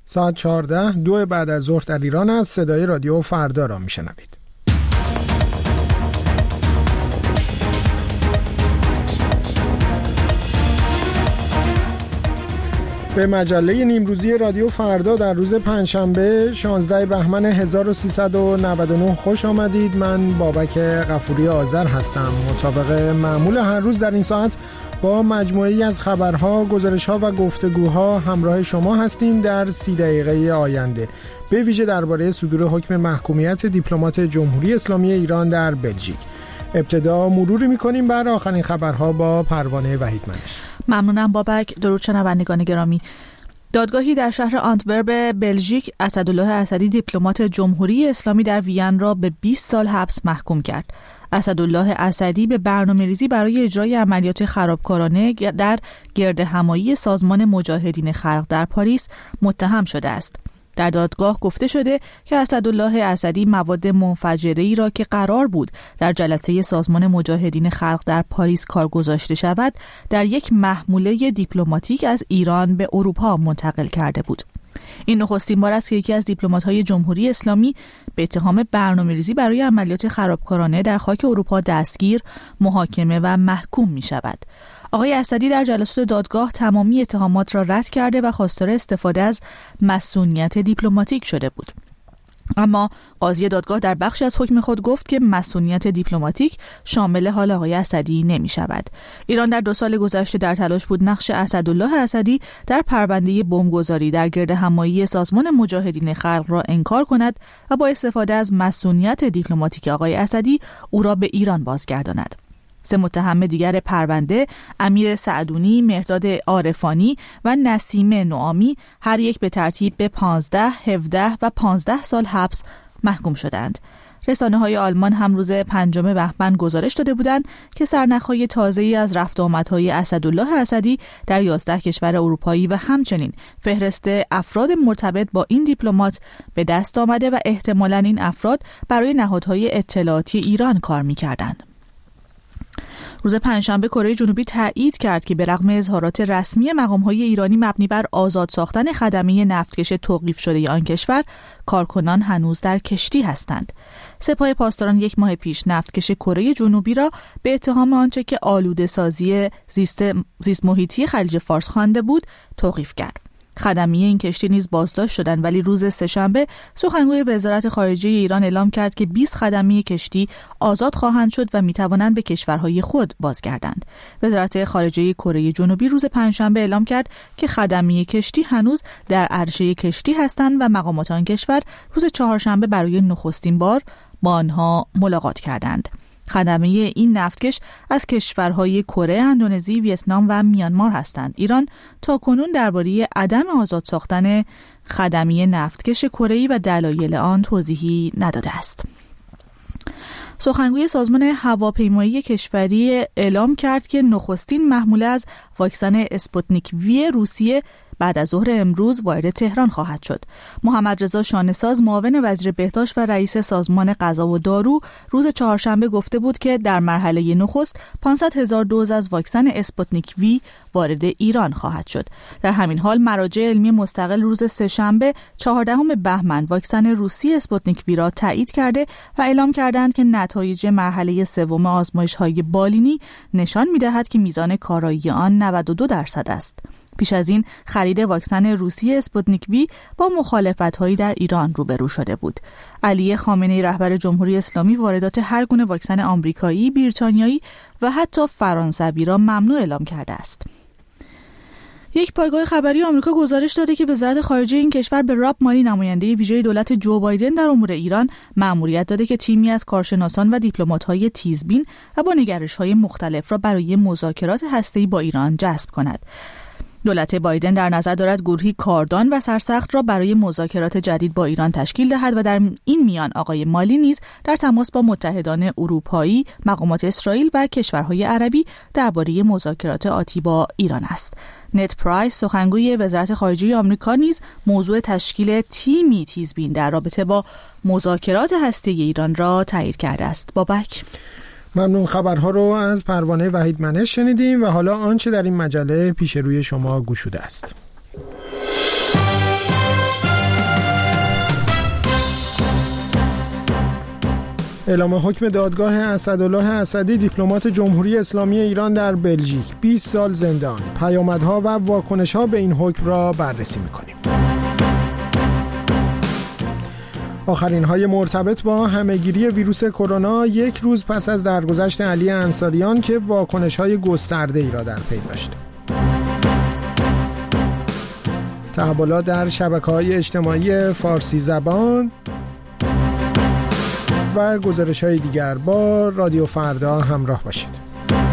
ساعت 14 2 بعد از ظهر در ایران است. صدای رادیو فردا را میشنوید. به مجله نیمروزی رادیو فردا در روز پنجشنبه 16 بهمن 1399 خوش آمدید. من بابک غفوری آذر هستم. مطابق معمول هر روز در این ساعت با مجموعه‌ای از خبرها، گزارش‌ها و گفتگوها همراه شما هستیم در 30 دقیقه آینده. به ویژه درباره صدور حکم محکومیت دیپلمات جمهوری اسلامی ایران در بلژیک. ابتدا مروری می‌کنیم بر آخرین خبرها با پروانه وحیدمنش. ممنونم بابک. درود شنوندگان گرامی. دادگاهی در شهر آنتورپ بلژیک اسدالله اسدی دیپلمات جمهوری اسلامی در وین را به 20 سال حبس محکوم کرد. اسدالله اسدی به برنامه‌ریزی برای اجرای عملیات خرابکارانه در گردهمایی سازمان مجاهدین خلق در پاریس متهم شده است. در دادگاه گفته شده که اسدالله اسدی مواد منفجره‌ای را که قرار بود در جلسه سازمان مجاهدین خلق در پاریس کار گذاشته شود، در یک محموله دیپلماتیک از ایران به اروپا منتقل کرده بود. این نخستین بار است که یکی از دیپلمات‌های جمهوری اسلامی به اتهام برنامه‌ریزی برای عملیات خرابکارانه در خاک اروپا دستگیر، محاکمه و محکوم می‌شود. آقای اسدی در جلسات دادگاه تمامی اتهامات را رد کرده و خواستار استفاده از مصونیت دیپلماتیک شده بود. اما قاضی دادگاه در بخشی از حکم خود گفت که مصونیت دیپلماتیک شامل حال آقای اسدی نمی شود. ایران در 2 سال گذشته در تلاش بود نقش اسدالله اسدی در پرونده بمبگذاری در گردهمایی سازمان مجاهدین خلق را انکار کند و با استفاده از مصونیت دیپلماتیک آقای اسدی او را به ایران بازگرداند. 3 متهم دیگر پرونده، امیر سعدونی، مهرداد عارفانی و نسیم نعامی، هر یک به ترتیب به 15، 17 و 15 سال حبس محکوم شدند. رسانه‌های آلمان هم روز 5 بهمن گزارش داده بودند که سرنخ‌های تازه‌ای از رفت و آمدهای اسدالله اسدی در 11 کشور اروپایی و همچنین فهرست افراد مرتبط با این دیپلمات به دست آمده و احتمالاً این افراد برای نهادهای اطلاعاتی ایران کار می‌کردند. روز پنجشنبه کره جنوبی تایید کرد که به رغم اظهارات رسمی مقام‌های ایرانی مبنی بر آزاد ساختن خدمه نفتکش توقیف شده آن کشور، کارکنان هنوز در کشتی هستند. سپاه پاسداران 1 ماه پیش نفتکش کره جنوبی را به اتهام آنچه که آلوده‌سازی زیست محیطی خلیج فارس خوانده بود توقیف کرد. خدمه این کشتی نیز بازداشت شدند، ولی روز سه‌شنبه سخنگوی وزارت خارجه ایران اعلام کرد که 20 خدمه کشتی آزاد خواهند شد و میتوانند به کشورهای خود بازگردند. وزارت خارجه کره جنوبی روز پنجشنبه اعلام کرد که خدمه کشتی هنوز در عرشه کشتی هستند و مقامات آن کشور روز چهارشنبه برای نخستین بار با آنها ملاقات کردند. خدمه این نفتکش از کشورهای کره، اندونزی، ویتنام و میانمار هستند. ایران تاکنون درباره عدم آزاد ساختن خدمه نفتکش کره‌ای و دلایل آن توضیحی نداده است. سخنگوی سازمان هواپیمایی کشوری اعلام کرد که نخستین محموله از واکسن اسپوتنیک وی روسیه بعد از ظهر امروز وارد تهران خواهد شد. محمد رضا شانه‌ساز معاون وزیر بهداشت و رئیس سازمان غذا و دارو روز چهارشنبه گفته بود که در مرحله نخست 500,000 دوز از واکسن اسپوتنیک وی وارد ایران خواهد شد. در همین حال مراجع علمی مستقل روز سه‌شنبه 14 بهمن واکسن روسی اسپوتنیک وی را تایید کرده و اعلام کردند که نتایج مرحله سوم آزمایش‌های بالینی نشان می‌دهد که میزان کارایی آن 92% است. پیش از این خرید واکسن روسی اسپوتنیک وی با مخالفت‌هایی در ایران روبرو شده بود. علی خامنه‌ای رهبر جمهوری اسلامی واردات هر گونه واکسن آمریکایی، بریتانیایی و حتی فرانسوی را ممنوع اعلام کرده است. یک پایگاه خبری آمریکا گزارش داده که وزارت خارجه این کشور به راب مالی، نماینده ویژه دولت جو بایدن در امور ایران، مأموریت داده که تیمی از کارشناسان و دیپلمات‌های تیزبین و با نگرش‌های مختلف را برای مذاکرات هسته‌ای با ایران جذب کند. دولت بایدن در نظر دارد گروهی کاردان و سرسخت را برای مذاکرات جدید با ایران تشکیل دهد و در این میان آقای مالی نیز در تماس با متحدان اروپایی، مقامات اسرائیل و کشورهای عربی درباره مذاکرات آتی با ایران است. نت پرایس، سخنگوی وزارت خارجه آمریکا، نیز موضوع تشکیل تیمی تیزبین در رابطه با مذاکرات هسته‌ای ایران را تایید کرده است. بابک، ممنون. خبرها رو از پروانه وحیدمنش شنیدیم و حالا آنچه در این مجله پیش روی شما گشوده است. اعلام حکم دادگاه اسدالله اسدی دیپلمات جمهوری اسلامی ایران در بلژیک، 20 سال زندان. پیامدها و واکنش‌ها به این حکم را بررسی می‌کنیم. آخرین های مرتبط با همه‌گیری ویروس کرونا، یک روز پس از درگذشت علی انصاریان که واکنش‌های گسترده‌ای را در پی داشت. تحولات در شبکه‌های اجتماعی فارسی زبان و گزارش‌های دیگر. با رادیو فردا همراه باشید.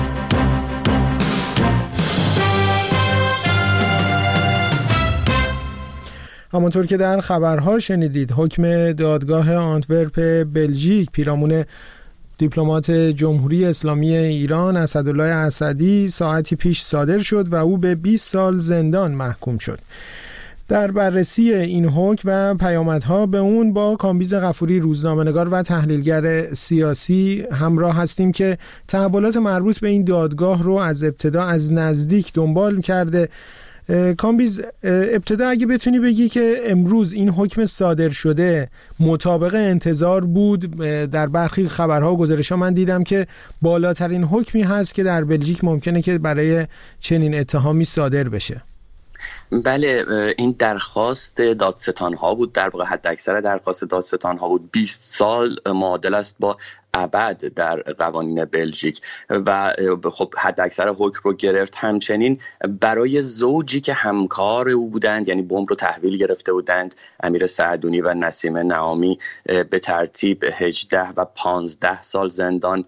همانطور که در خبرها شنیدید، حکم دادگاه آنتورپ بلژیک پیرامون دیپلمات جمهوری اسلامی ایران اسدالله اسدی ساعتی پیش صادر شد و او به 20 سال زندان محکوم شد. در بررسی این حکم و پیامدها به اون با کامبیز غفوری، روزنامه‌نگار و تحلیلگر سیاسی همراه هستیم که تحولات مربوط به این دادگاه رو از ابتدا از نزدیک دنبال کرده. کامبیز، ابتدا اگه بتونی بگی که امروز این حکم صادر شده مطابق انتظار بود؟ در برخی خبرها و گزارش‌ها من دیدم که بالاترین حکمی هست که در بلژیک ممکنه که برای چنین اتهامی صادر بشه. بله، این درخواست دادستان‌ها بود، در واقع حد اکثر درخواست دادستان‌ها بود. 20 سال معادل است با ابد در قوانین بلژیک و خب حد اکثر حکم رو گرفت. همچنین برای زوجی که همکار او بودند، یعنی بمب رو تحویل گرفته بودند، امیر سعدونی و نسیم نعامی، به ترتیب 18 و 15 سال زندان،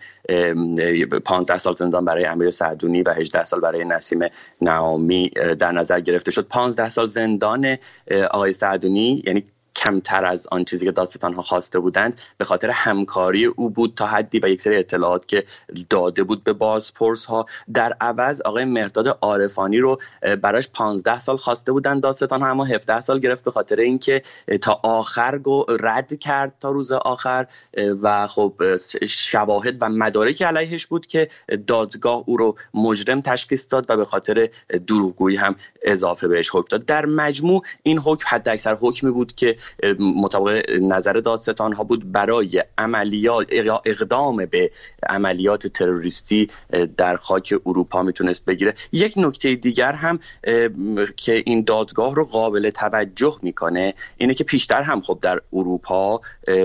15 سال زندان برای امیر سعدونی و 18 سال برای نسیم نعامی در نظر گرفته شد. 15 سال زندان آقای سعدونی یعنی کمتر از آن چیزی که دادستان‌ها خواسته بودند، به خاطر همکاری او بود تا حدی و یک سری اطلاعات که داده بود به بازپرس‌ها. در عوض آقای مهرداد عارفانی رو براش 15 سال خواسته بودند دادستان‌ها، اما 17 سال گرفت به خاطر اینکه تا آخر رد کرد تا روز آخر و خب شواهد و مدارک علیهش بود که دادگاه او رو مجرم تشخیص داد و به خاطر دروغگویی هم اضافه بهش حکم داد. در مجموع این حکم حداکثر حکمی بود که مطابق نظر دادستان‌ها بود برای عملیات یا اقدام به عملیات تروریستی در خاک اروپا میتونست بگیره. یک نکته دیگر هم که این دادگاه رو قابل توجه میکنه اینه که پیشتر هم خب در اروپا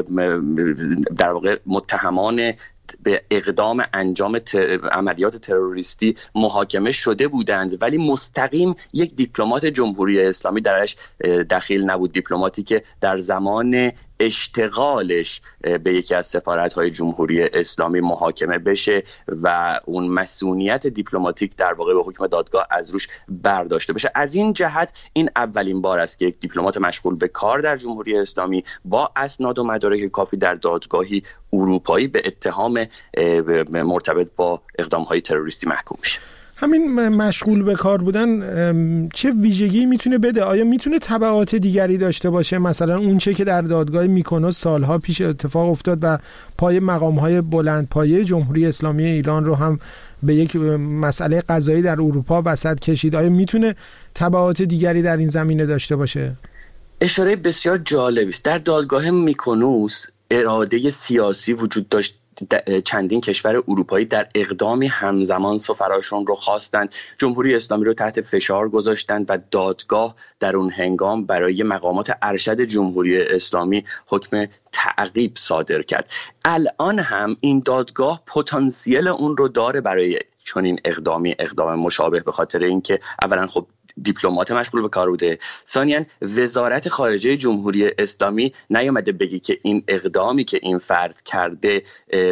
در واقع متهمان به اقدام انجام عملیات تروریستی محاکمه شده بودند، ولی مستقیم یک دیپلمات جمهوری اسلامی درش دخیل نبود. دیپلماتی که در زمان اشتغالش به یکی از سفارت‌های جمهوری اسلامی محاکمه بشه و اون مسئولیت دیپلماتیک در واقع به حکم دادگاه از روش برداشته بشه. از این جهت این اولین بار است که یک دیپلمات مشغول به کار در جمهوری اسلامی با اسناد و مدارک کافی در دادگاهی اروپایی به اتهام مرتبط با اقدام‌های تروریستی محکوم میشه. همین مشغول به کار بودن چه ویژگی میتونه بده؟ آیا میتونه تبعات دیگری داشته باشه؟ مثلا اون چه که در دادگاه میکنوس سالها پیش اتفاق افتاد و پای مقامهای بلندپایه جمهوری اسلامی ایران رو هم به یک مسئله قضایی در اروپا وسط کشید، آیا میتونه تبعات دیگری در این زمینه داشته باشه؟ اشاره بسیار جالبی است. در دادگاه میکنوس اراده سیاسی وجود داشت. چندین کشور اروپایی در اقدامی همزمان سفراشون رو خواستند، جمهوری اسلامی رو تحت فشار گذاشتند و دادگاه در اون هنگام برای مقامات ارشد جمهوری اسلامی حکم تعقیب صادر کرد. الان هم این دادگاه پتانسیل اون رو داره برای چنین اقدام مشابه، به خاطر اینکه اولا خب دیپلمات مشغول به کار بوده، ثانیاً وزارت خارجه جمهوری اسلامی نیامده بگی که این اقدامی که این فرد کرده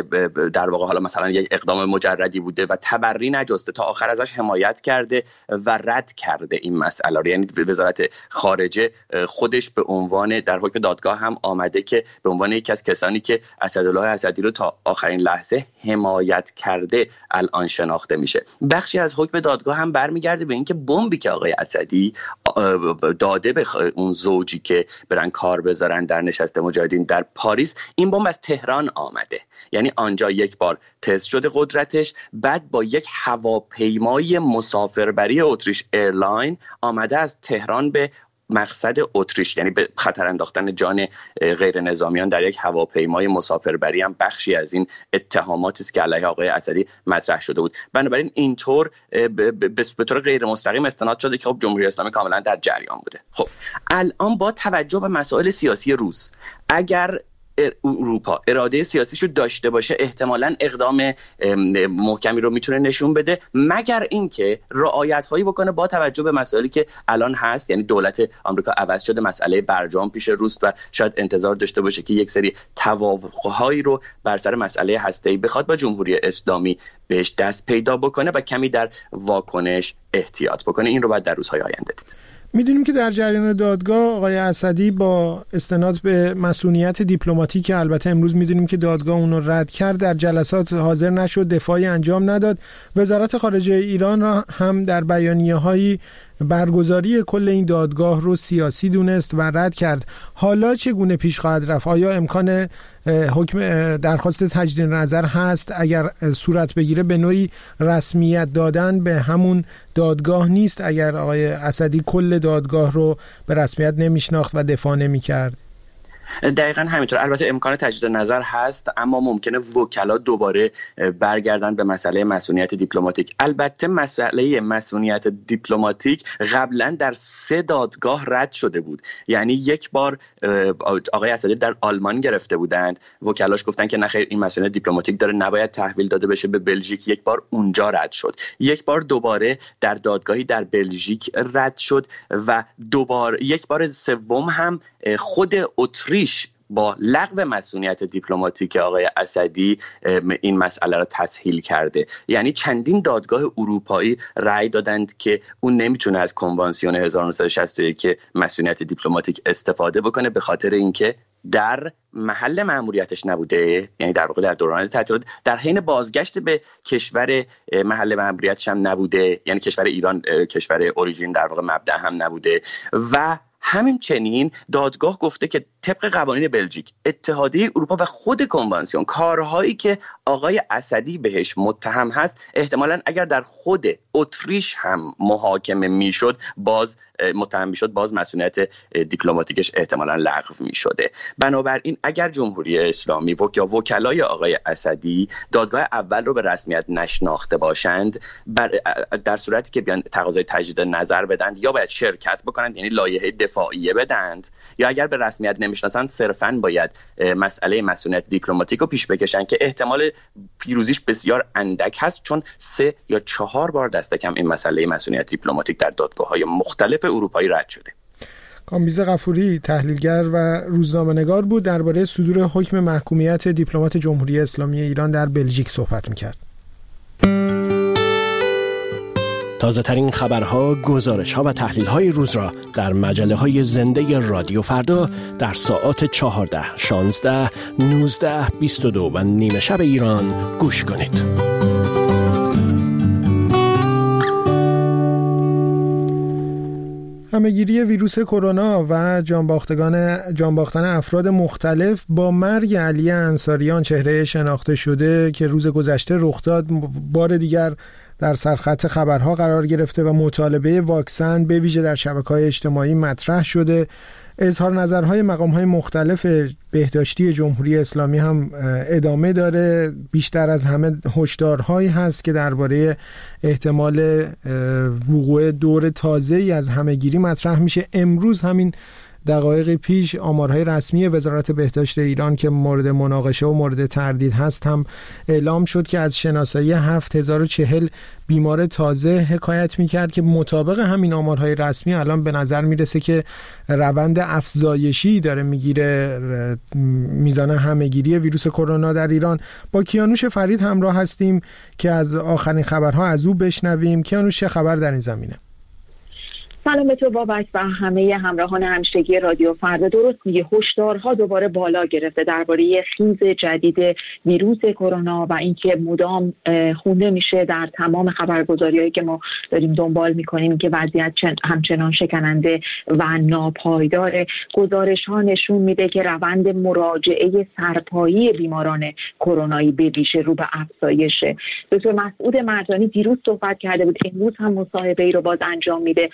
در واقع حالا مثلا یک اقدام مجردی بوده و تبری نجسته، تا آخر ازش حمایت کرده و رد کرده این مسئله. یعنی وزارت خارجه خودش به عنوان در حکم دادگاه هم آمده که به عنوان یکی از کسانی که اسدالله اسدی رو تا آخرین لحظه حمایت کرده الان شناخته میشه. بخشی از حکم دادگاه هم برمیگرده به اینکه بمبی که آقای اسدی داده به اون زوجی که برن کار بذارن در نشست مجاهدین در پاریس، این بمب از تهران آمده. یعنی آنجا یک بار تست شده قدرتش، بعد با یک هواپیمای مسافربری اتریش ایرلاین آمده از تهران به مقصد اتریش، یعنی به خطر انداختن جان غیر نظامیان در یک هواپیمای مسافربری هم بخشی از این اتهاماتی است که علیه آقای اسدی مطرح شده بود. بنابراین اینطور به طور غیر مستقیم استناد شده که خب جمهوری اسلامی کاملا در جریان بوده. خب الان با توجه به مسائل سیاسی روس، اگر اروپا اراده سیاسیشو داشته باشه احتمالاً اقدام محکمی رو میتونه نشون بده، مگر اینکه رعایت‌هایی بکنه با توجه به مسائلی که الان هست. یعنی دولت آمریکا عوض شده، مسئله برجام پیش روس و شاید انتظار داشته باشه که یک سری توافق‌هایی رو بر سر مسئله هسته‌ای بخواد با جمهوری اسلامی بهش دست پیدا بکنه و کمی در واکنش احتیاط بکنه. این رو باید در روزهای آینده دید. میدونیم که در جریان دادگاه آقای اسدی با استناد به مسئولیت دیپلماتیک، البته امروز میدونیم که دادگاه اون رو رد کرد، در جلسات حاضر نشد، دفاعی انجام نداد. وزارت خارجه ایران را هم در بیانیه‌هایی برگزاری کل این دادگاه رو سیاسی دونست و رد کرد. حالا چگونه پیش خواهد رفت؟ آیا امکان حکم درخواست تجدید نظر هست؟ اگر صورت بگیره به نوعی رسمیت دادن به همون دادگاه نیست اگر آقای اسدی کل دادگاه رو به رسمیت نمیشناخت و دفاع نمی‌کرد؟ دقیقاً همینطور. البته امکان تجدید نظر هست، اما ممکنه وکلا دوباره برگردن به مسئله مسئولیت دیپلماتیک. البته مسئله مسئولیت دیپلماتیک قبلا در 3 دادگاه رد شده بود. یعنی یک بار آقای اسدی در آلمان گرفته بودند، وکلاش گفتن که نخیر این مسئولیت دیپلماتیک داره، نباید تحویل داده بشه به بلژیک. یک بار اونجا رد شد، یک بار دوباره در دادگاهی در بلژیک رد شد و یک بار سوم هم خود اتریش با لغو مسئولیت دیپلماتیک آقای اسدی این مسئله را تسهیل کرده. یعنی چندین دادگاه اروپایی رأی دادند که اون نمیتونه از کنوانسیون 1961 مسئولیت دیپلماتیک استفاده بکنه، به خاطر اینکه در محل مأموریتش نبوده، یعنی در واقع در دوران تعطیلات، در حین بازگشت به کشور محل مأموریتش هم نبوده، یعنی کشور ایران کشور اوریژین در واقع مبدأ هم نبوده. و همچنین دادگاه گفته که طبق قوانین بلژیک، اتحادیه اروپا و خود کنوانسیون، کارهایی که آقای اسدی بهش متهم هست احتمالاً اگر در خود اتریش هم محاکمه میشد، باز متهم میشد، باز مسئولیت دیپلماتیکش احتمالاً لغو میشده. بنابراین اگر جمهوری اسلامی یا وکلای آقای اسدی دادگاه اول رو به رسمیت نشناخته باشند، در صورتی که بیان تقاضای تجدید نظر بدند، یا باید شرکت بکنند، یعنی لایحه دفاعیه بدند، یا اگر به رسمیت نمیشناسند صرفاً باید مسئله مسئولیت دیپلماتیک رو پیش بکشند که احتمال پیروزیش بسیار اندک هست، چون 3 یا 4 بار دست کم این مسئله مسئولیت دیپلماتیک در دادگاه‌های مختلف اروپایی رد شده. کامبیز غفوری، تحلیلگر و روزنامه‌نگار بود، درباره صدور حکم محکومیت دیپلمات جمهوری اسلامی ایران در بلژیک صحبت می‌کرد. تازه ترین خبرها، گزارش‌ها و تحلیل‌های روز را در مجله‌های زنده رادیو فردا در ساعات 14، 16، 19، 22 و نیمه شب ایران گوش کنید. همه‌گیری ویروس کرونا و جانباختن افراد مختلف با مرگ علی انصاریان، چهره شناخته شده که روز گذشته رخ داد، بار دیگر در سرخط خبرها قرار گرفته و مطالبه واکسن به ویژه در شبکه‌های اجتماعی مطرح شده. اظهار نظرهای مقام‌های مختلف بهداشتی جمهوری اسلامی هم ادامه داره. بیشتر از همه هشدارهایی هست که درباره احتمال وقوع دور تازه‌ای از همه‌گیری مطرح میشه. امروز همین دقایق پیش آمارهای رسمی وزارت بهداشت ایران که مورد مناقشه و مورد تردید هست هم اعلام شد که از شناسایی 7040 بیمار تازه حکایت میکرد که مطابق همین آمارهای رسمی الان به نظر میرسه که روند افزایشی داره میگیره میزان همه‌گیری ویروس کرونا در ایران. با کیانوش فرید همراه هستیم که از آخرین خبرها از او بشنویم. کیانوش، چه خبر در این زمینه؟ سلام به تو بابک و همه همراهان همیشگی رادیو فردا. درست میگه، هشدارها دوباره بالا گرفته درباره خیز جدید ویروس کرونا و اینکه مدام خونده میشه در تمام خبرگزاری‌هایی که ما داریم دنبال میکنیم که وضعیت همچنان شکننده و ناپایدار. گزارش‌ها نشون میده که روند مراجعه سرپایی بیماران کرونایی به ویژه رو به افزایشه. دکتر مسعود مرجانی دیروز صحبت کرده بود، امروز هم مصاحبه‌ای رو باز انجام میده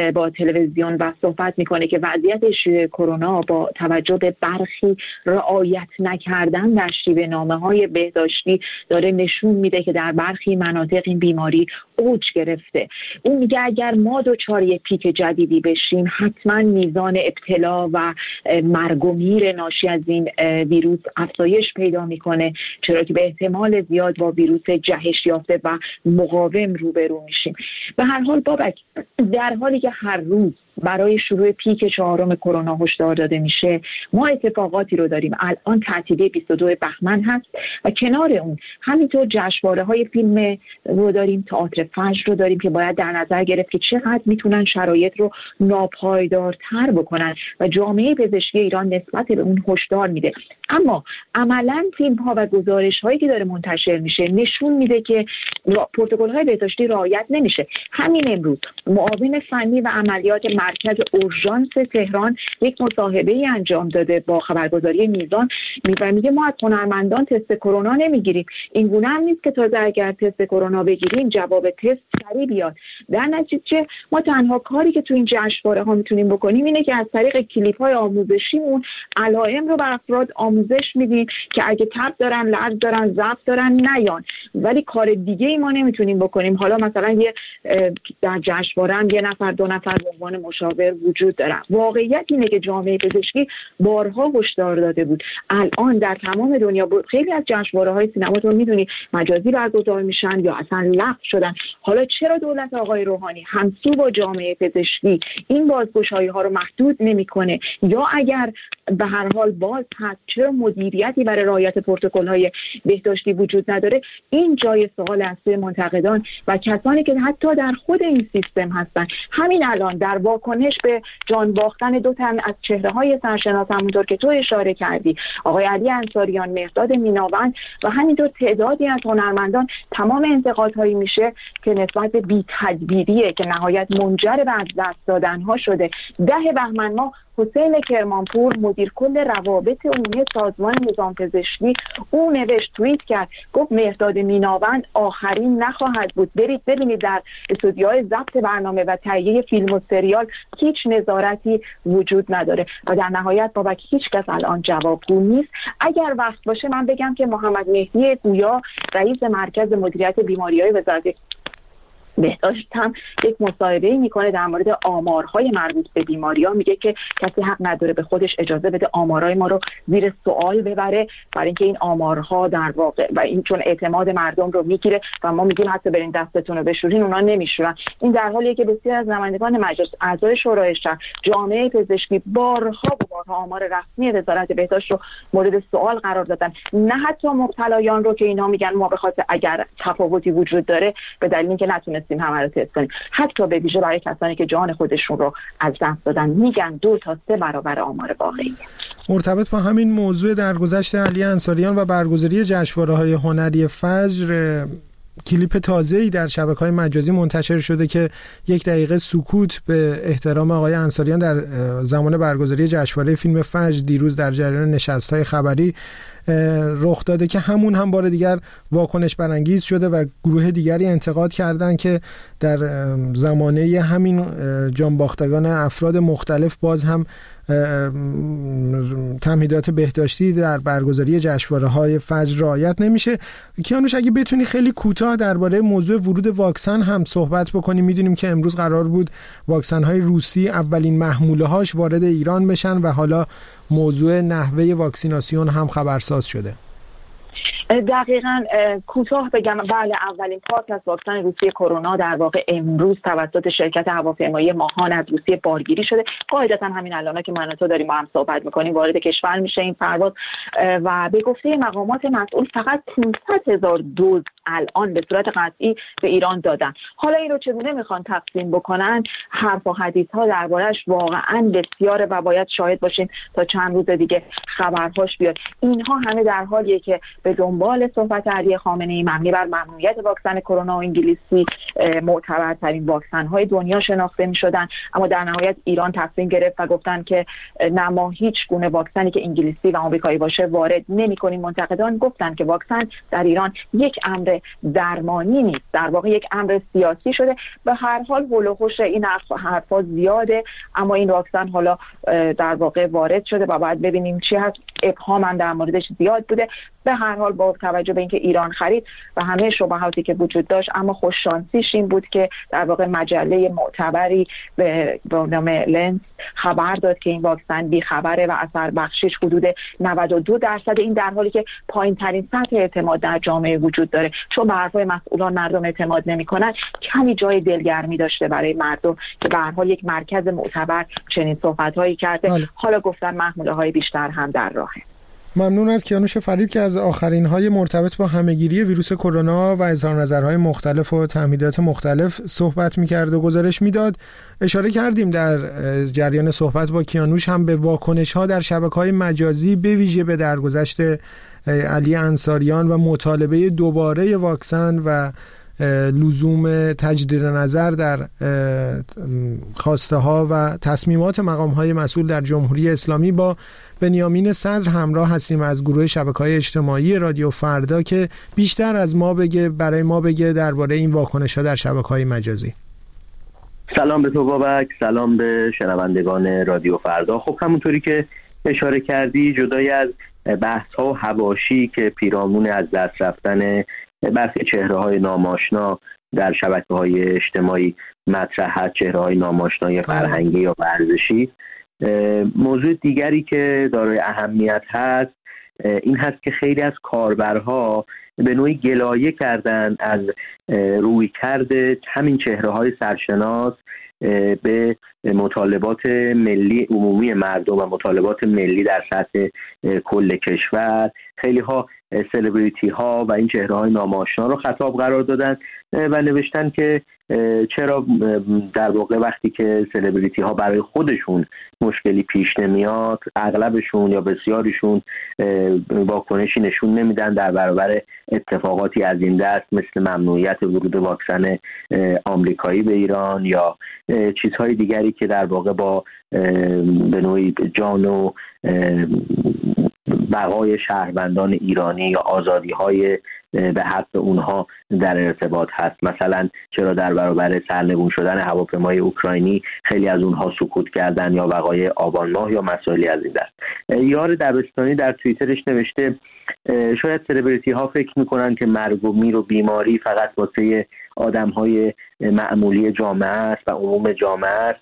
با تلویزیون و صحبت میکنه که وضعیت شیوع کرونا با توجه به برخی رعایت نکردن در شیوه نامه‌های بهداشتی داره نشون میده که در برخی مناطق این بیماری اوج گرفته. اون میگه اگر ما دچار یک پیک جدیدی بشیم حتما میزان ابتلا و مرگ و میر ناشی از این ویروس افزایش پیدا میکنه، چرا که به احتمال زیاد با ویروس جهش یافته و مقاوم روبرو میشیم. به هر حال بابک، در حالی که هر روز برای شروع پیک 4 کرونا هشدار داده میشه، ما اتفاقاتی رو داریم. الان تعطیلی 22 بهمن هست و کنار اون همینطور جشنواره‌های فیلم رو داریم، تئاتر فجر رو داریم که باید در نظر گرفت که چقدر میتونن شرایط رو ناپایدارتر بکنن و جامعه پزشکی ایران نسبت به اون هشدار میده. اما عملاً فیلم‌ها و گزارش‌هایی که داره منتشر میشه نشون میده که پروتکل‌های بهداشتی رعایت نمیشه. همین امروز معاون فنی و عملیات مرکز اورژانس تهران یک مصاحبه‌ای انجام داده با خبرگزاری میزان، میگه ما از هنرمندان تست کرونا نمیگیریم. این گونه هم نیست که تازه اگر تست کرونا بگیریم جواب تست سریع بیاد. در نتیجه ما تنها کاری که تو این جشنواره‌ها میتونیم بکنیم اینه که از طریق کلیپ‌های آموزشیمون علائم رو بر افراد آموزش میدیم که اگه تب دارن، لرز دارن، ضعف دارن نیان. ولی کار دیگه ای ما نمیتونیم بکنیم. حالا مثلا یه در جشنواره هم 1 نفر 2 نفر به عنوان مشاور وجود دارن. واقعیت اینه که جامعه پزشکی بارها هشدار داده بود. الان در تمام دنیا خیلی از جشنواره‌های سینما تو میدونی مجازی برگزار میشن یا اصلا لغو شدن. حالا چرا دولت آقای روحانی همسو با جامعه پزشکی این بازگشایی‌ها رو محدود نمیکنه؟ یا اگر به هر حال باز هست چرا مدیریتی برای رعایت پروتکل‌های بهداشتی وجود نداره؟ این جای سوال است منتقدان و کسانی که حتی در خود این سیستم هستن. همین الان در واکنش به جان باختن 2 تن از چهره‌های سرشناس، همونطور که تو اشاره کردی، آقای علی انصاریان، مهرداد میناوند و همینطور تعدادی از هنرمندان، تمام انتقادهایی میشه که نسبت به بی‌تدبیریه که نهایت منجر به از دست دادن‌ها شده. 10 بهمن ماه حسین کرمانپور مدیر کل روابط عمومی سازمان نظام پزشکی او نوشت، توییت کرد، گفت مهرداد میناوند آخرین نخواهد بود. برید ببینید در استودیوهای ضبط برنامه و تهیه فیلم و سریال هیچ نظارتی وجود نداره. و در نهایت بابک هیچ کس الان جوابگو نیست. اگر وقت باشه من بگم که محمد مهدی گویا رئیس مرکز مدیریت بیماری‌های وزارت بهداشت هم یک مصاحبه‌ای میکنه در مورد آمارهای مربوط به بیماری‌ها. میگه که کسی حق نداره به خودش اجازه بده آمارهای ما رو زیر سوال ببره، برای اینکه این آمارها در واقع و این چون اعتماد مردم رو میگیره و ما میگیم حتی برین دستتون رو بشورین، اونا نمیشورن. این در حالیه که بسیار از نمایندگان مجلس، اعضای شورای شهر، جامعه پزشکی بارها آمار رسمی وزارت بهداشت رو مورد سوال قرار دادن. نه حتی مبتلایان رو که اینا میگن ما به خاطر اگر تفاوتی وجود داره به دلیل اینکه نتونستیم همه رو تست کنیم، حتی به ویژه برای کسانی که جان خودشون رو از دست دادن میگن 2 تا 3 برابر آمار واقعی. مرتبط با همین موضوع درگذشت علی انصاریان و برگزاری جشنواره‌های هنری فجر، کلیپ تازه‌ای در شبکه‌های مجازی منتشر شده که 1 دقیقه سکوت به احترام آقای انصاریان در زمان برگزاری جشنواره فیلم فجر دیروز در جریان نشست‌های خبری رخ داده که همون هم بار دیگر واکنش برانگیز شده و گروه دیگری انتقاد کردند که در زمانه همین جانباختگان افراد مختلف باز هم تمهیدات بهداشتی در برگزاری جشنواره‌های فجر رعایت نمیشه. کیانوش اگه بتونی خیلی کوتاه درباره موضوع ورود واکسن هم صحبت بکنی. میدونیم که امروز قرار بود واکسن‌های روسی اولین محموله‌هاش وارد ایران بشن و حالا موضوع نحوه واکسیناسیون هم خبرساز شده. دقیقاً کوتاه بگم، بله، اولین پارت از واکسن روسیه کرونا در واقع امروز توسط شرکت هواپیمایی ماهان از روسیه بارگیری شده. قاعدتاً همین الان که من و تو داریم با هم صحبت می‌کنیم وارد کشور میشه این پرواز و به گفته مقامات مسئول فقط 500,000 دوز الان به صورت قطعی به ایران دادن. حالا این رو چگونه میخوان تقسیم بکنن، حرف و حدیث‌ها درباره‌اش واقعاً بسیاره و باید شاهد باشیم تا چند روز دیگه خبرهاش بیاد. اینها همه در حالیه که به دنبال دنبال صحبت علی خامنه‌ای مبنی بر ممنوعیت واکسن کرونا و انگلیسی معتبرترین واکسن های دنیا شناخته می‌شدن، اما در نهایت ایران تصمیم گرفت و گفتن که نه، ما هیچ گونه واکسنی که انگلیسی و آمریکایی باشه وارد نمی‌کنیم. منتقدان گفتن که واکسن در ایران یک امر درمانی نیست، در واقع یک امر سیاسی شده. به هر حال هول و هوش این حرفا زیاده، اما این واکسن حالا در واقع وارد شده و باید ببینیم چی هست. ابهام هم در موردش زیاد بوده. به هر حال با توجه به اینکه ایران خرید و همه شبهاتی که وجود داشت، اما خوششانسیش این بود که در واقع مجله معتبری به نام لنس خبر داد که این واکسن بی‌خبره و اثر بخشیش حدود 92%. این در حالی که پایین ترین سطح اعتماد در جامعه وجود داره، چون به حرفای مسئولان مردم اعتماد نمی‌کنن. کمی جای دلگرمی داشته برای مردم که به هر حال یک مرکز معتبر چنین صحبت‌هایی کرده. حالا گفتن محموله‌های بیشتر هم در راهه. ممنون از کیانوش فرید که از آخرین های مرتبط با همهگیری ویروس کرونا و اظهار نظرهای مختلف و تمهیدات مختلف صحبت می‌کرد و گزارش میداد. اشاره کردیم در جریان صحبت با کیانوش هم به واکنش‌ها در شبکه‌های مجازی، به ویژه به درگذشت علی انصاریان و مطالبه دوباره واکسن و لزوم تجدید نظر در خواسته ها و تصمیمات مقام های مسئول در جمهوری اسلامی. با بنیامین صدر همراه هستیم از گروه شبکه‌های اجتماعی رادیو فردا که بیشتر از ما بگه، برای ما بگه درباره این واکنش ها در شبکه‌های مجازی. سلام به تو بابک، سلام به شنوندگان رادیو فردا. خب همونطوری که اشاره کردی، جدای از بحث ها و حواشی که پیرامون از دست رفتن برخی چهره‌های ناماشنا در شبکه‌های اجتماعی مطرح هست، چهره‌های ناماشنای فرهنگی یا ورزشی، موضوع دیگری که دارای اهمیت هست این هست که خیلی از کاربرها به نوعی گلایه کردن از رویکرد همین چهره‌های سرشناس به مطالبات ملی عمومی مردم و مطالبات ملی در سطح کل کشور. خیلی ها سلبریتی ها و این چهره های ناماشنا رو خطاب قرار دادن و نوشتن که چرا در واقع وقتی که سلبریتی ها برای خودشون مشکلی پیش نمیاد، اغلبشون یا بسیاریشون واکنشی نشون نمیدن در برابر اتفاقاتی از این دست، مثل ممنوعیت ورود واکسن آمریکایی به ایران یا چیزهای دیگری که در واقع با به نوعی جان و بقای شهروندان ایرانی یا آزادی‌های به حق اونها در ارتباط هست. مثلا چرا در برابر سرنگون شدن هواپیمای اوکراینی خیلی از اونها سکوت کردن، یا وقایع آبان ماه یا مسائلی از این دست. یار دبستانی در توییترش نوشته شاید سلبریتی ها فکر میکنن که مرگ و میر و بیماری فقط واسه آدم‌های معمولی جامعه است و عموم جامعه است،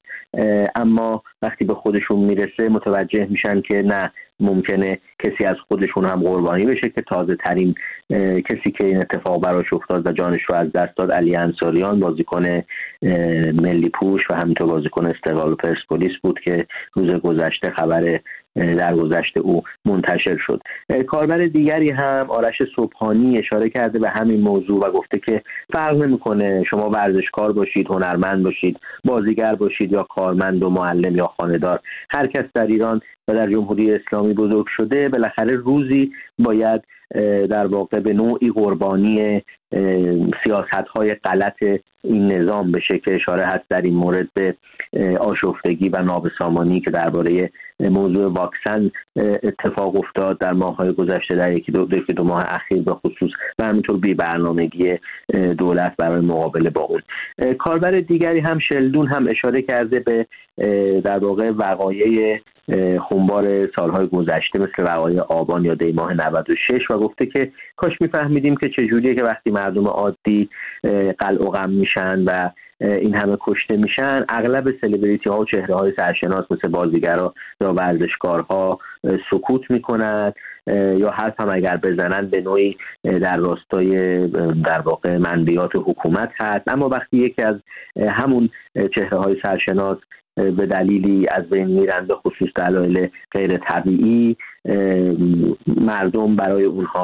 اما وقتی به خودشون میرسه متوجه میشن که نه، ممکنه کسی از خودشون هم قربانی بشه. که تازه ترین کسی که این اتفاق براش افتاد و جانش رو از دست داد علی انصاریان، بازیکن ملی پوش و همینطور بازیکن استقلال و پرسپولیس بود که روز گذشته خبر درگذشت او منتشر شد. کاربر دیگری هم آرش صبحانی اشاره کرده به همین موضوع و گفته که فرق نمیکنه شما ورزشکار باشید، هنرمند باشید، بازیگر باشید یا کارمند و معلم یا خانه‌دار، هر کس در ایران و در جمهوری اسلامی بزرگ شده بالاخره روزی باید در واقع به نوعی قربانی سیاست‌های غلط این نظام بشه، که اشاره هست در این مورد به آشفتگی و نابسامانی که درباره موضوع واکسن اتفاق افتاد در ماه‌های گذشته، در یکی دو ماه اخیر به خصوص، و همینطور بی‌برنامگی دولت برای مقابله با اون. کاربر دیگری هم شلدون هم اشاره کرده به در واقع وقایع خونبار سالهای گذشته مثل وقایع آبان یا دی ماه 96 و گفته که کاش میفهمیدیم که چجوریه که وقتی مردم عادی قلع و قم میشن و این همه کشته میشن، اغلب سلبریتی ها و چهره های سرشناس مثل بازیگرها یا ورزشکارها سکوت میکنن یا حرف هم اگر بزنن به نوعی در راستای در واقع منبعات حکومت هست. اما وقتی یکی از همون چهره های سرشناس به دلیلی از بین میرن، به خصوص دلایل غیر طبیعی، مردم برای اونها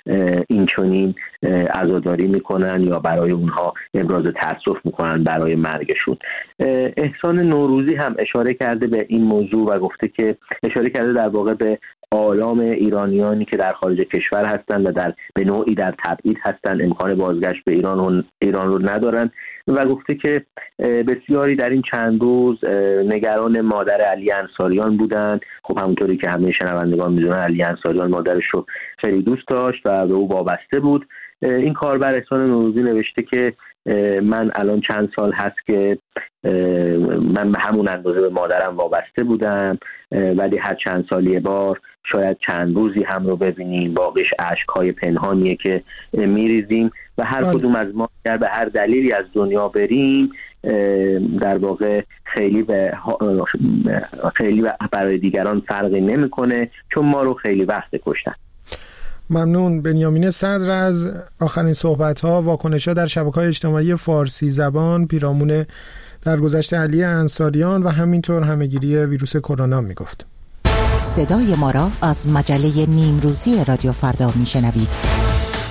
این چنین عزاداری میکنن یا برای اونها ابراز تأسف میکنن برای مرگشون. احسان نوروزی هم اشاره کرده به این موضوع و گفته که اشاره کرده در واقع به آلام ایرانیانی که در خارج کشور هستند و به نوعی در تبعید هستند، امکان بازگشت به ایران رو ندارن و گفته که بسیاری در این چند روز نگران مادر علی انصاریان بودند. خب همونطوری که همه شنوندگان میدونن علی انصاریان مادرش رو خیلی دوست داشت و به او وابسته بود. این کاربر احسان نوروزی نوشته که من الان چند سال هست که من به همون اندازه به مادرم وابسته بودم، ولی هر چند سال یه بار شاید چند روزی هم رو ببینیم، باقیش اشک‌های پنهانیه که میریزیم و هر کدوم از ما اگر به هر دلیلی از دنیا بریم در واقع خیلی برای دیگران فرقی نمیکنه، چون ما رو خیلی وقت کشتن. ممنون. بنیامین صدر از آخرین صحبت‌ها، واکنش‌ها در شبکه‌های اجتماعی فارسی زبان پیرامون درگذشت علی انصاریان و همینطور همه‌گیری ویروس کرونا میگفت. صدای ما را از مجله نیمروزی رادیو فردا میشنوید.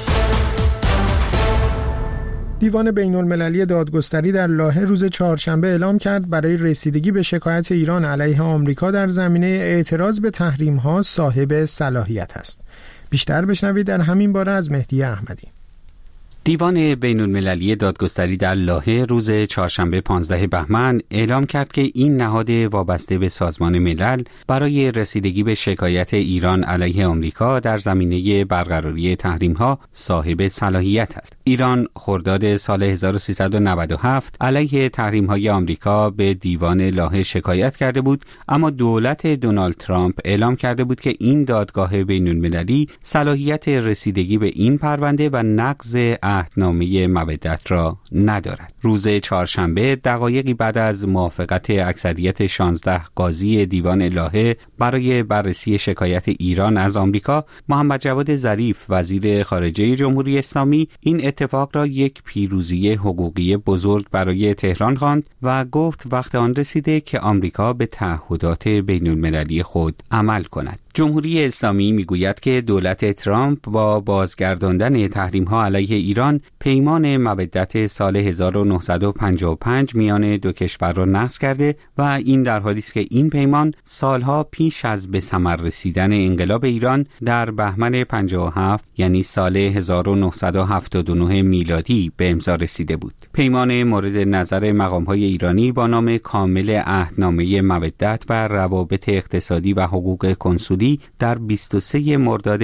دیوان بین‌المللی دادگستری در لاهه روز چهارشنبه اعلام کرد برای رسیدگی به شکایت ایران علیه آمریکا در زمینه اعتراض به تحریم‌ها صاحب صلاحیت است. بیشتر بشنوید در همین باره از مهدی احمدی. دیوان بین‌المللی دادگستری در لاهه روز چهارشنبه 15 بهمن اعلام کرد که این نهاد وابسته به سازمان ملل برای رسیدگی به شکایت ایران علیه آمریکا در زمینه برقراری تحریم‌ها صاحب صلاحیت است. ایران خرداد سال 1397 علیه تحریم‌های آمریکا به دیوان لاهه شکایت کرده بود، اما دولت دونالد ترامپ اعلام کرده بود که این دادگاه بین‌المللی صلاحیت رسیدگی به این پرونده و نقض عهدنامه مودت را ندارد. روز چهارشنبه دقایقی بعد از موافقت اکثریت 16 قاضی دیوان لاهه برای بررسی شکایت ایران از آمریکا، محمد جواد ظریف وزیر خارجه جمهوری اسلامی این اتفاق را یک پیروزی حقوقی بزرگ برای تهران خواند و گفت وقت آن رسیده که آمریکا به تعهدات بین‌المللی خود عمل کند. جمهوری اسلامی میگوید که دولت ترامپ با بازگرداندن تحریم‌ها علیه ایران پیمان مودت سال 1955 میان دو کشور را نقض کرده و این در حالی است که این پیمان سالها پیش از به ثمر رسیدن انقلاب ایران در بهمن 57 یعنی سال 1979 میلادی به امضا رسیده بود. پیمان مورد نظر مقام‌های ایرانی با نام کامل عهدنامه مودت و روابط اقتصادی و حقوق کنسولی در 23 مرداد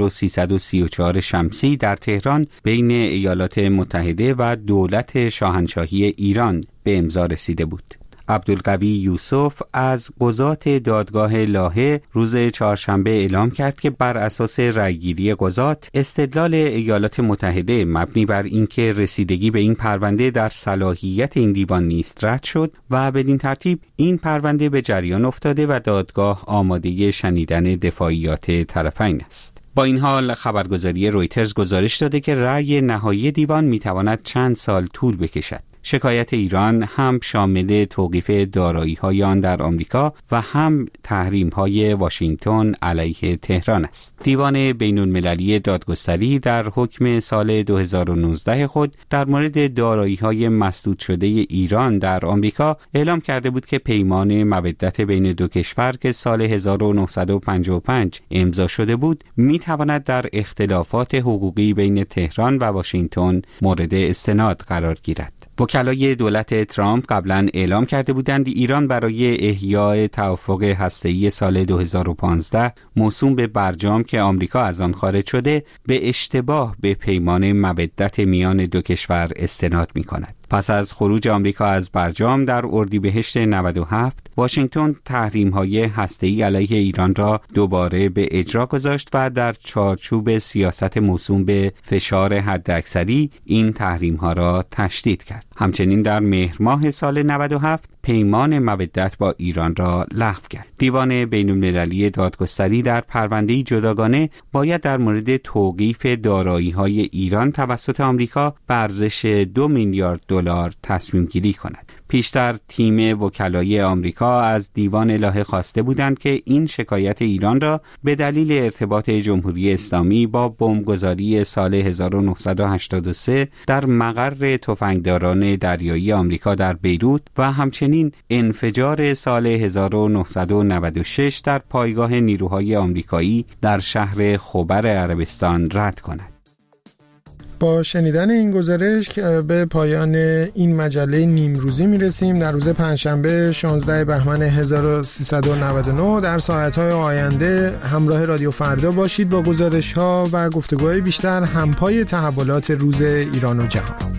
1334 شمسی در تهران بین ایالات متحده و دولت شاهنشاهی ایران به امضا رسیده بود. عبدالقوی یوسف از قضات دادگاه لاهه روز چهارشنبه اعلام کرد که بر اساس رأیگیری قضات استدلال ایالات متحده مبنی بر اینکه رسیدگی به این پرونده در صلاحیت این دیوان نیست رد شد و بدین ترتیب این پرونده به جریان افتاده و دادگاه آماده شنیدن دفاعیات طرفین است. با این حال خبرگزاری رویترز گزارش داده که رأی نهایی دیوان میتواند چند سال طول بکشد. شکایت ایران هم شامل توقیف دارایی‌های آن در آمریکا و هم تحریم‌های واشنگتن علیه تهران است. دیوان بین‌المللی دادگستری در حکم سال 2019 خود در مورد دارایی‌های مسدود شده ایران در آمریکا اعلام کرده بود که پیمان مودت بین دو کشور که سال 1955 امضا شده بود می‌تواند در اختلافات حقوقی بین تهران و واشنگتن مورد استناد قرار گیرد. وکلای دولت ترامپ قبلا اعلام کرده بودند ایران برای احیای توافق هسته‌ای سال 2015 موسوم به برجام که آمریکا از آن خارج شده به اشتباه به پیمان مودت میان دو کشور استناد می‌کند. پس از خروج آمریکا از برجام در اردیبهشت 97 واشنگتن تحریم‌های هسته‌ای علیه ایران را دوباره به اجرا گذاشت و در چارچوب سیاست موسوم به فشار حداکثری این تحریم‌ها را تشدید کرد. همچنین در مهر ماه سال 97 پیمان مودت با ایران را لغو کرد. دیوان بین‌المللی دادگستری در پرونده‌ای جداگانه باید در مورد توقیف دارایی‌های ایران توسط آمریکا به ارزش $2 میلیارد تصمیم گیری کند. پیشتر تیم وکلای آمریکا از دیوان لاهه خواسته بودند که این شکایت ایران را به دلیل ارتباط جمهوری اسلامی با بمبگذاری سال 1983 در مقر تفنگداران دریایی آمریکا در بیروت و همچنین انفجار سال 1996 در پایگاه نیروهای آمریکایی در شهر خبر عربستان رد کند. با شنیدن این گزارش به پایان این مجله نیمروزی میرسیم. در روز پنجشنبه 16 بهمن 1399 در ساعت‌های آینده همراه رادیو فردا باشید با گزارش‌ها و گفتگوهای بیشتر همپای تحولات روز ایران و جهان.